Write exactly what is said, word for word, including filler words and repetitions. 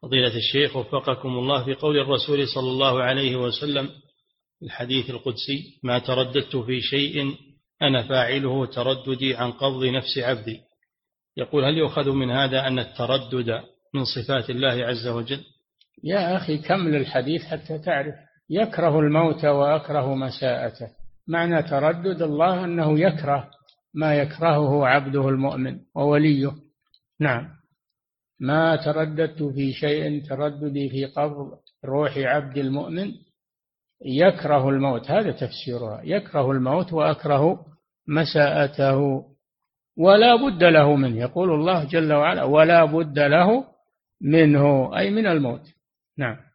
فضيلة الشيخ وفقكم الله، في قول الرسول صلى الله عليه وسلم في الحديث القدسي: ما ترددت في شيء أنا فاعله ترددي عن قبض نفس عبدي، يقول هل يؤخذ من هذا أن التردد من صفات الله عز وجل؟ يا أخي كمل الحديث حتى تعرف. يكره الموت وأكره مساءته، معنى تردد الله أنه يكره ما يكرهه عبده المؤمن ووليه. نعم. ما ترددت في شيء ترددي في قبض روح عبد المؤمن يكره الموت، هذا تفسيرها، يكره الموت وأكره مساءته ولا بد له منه. يقول الله جل وعلا: ولا بد له منه، أي من الموت. نعم.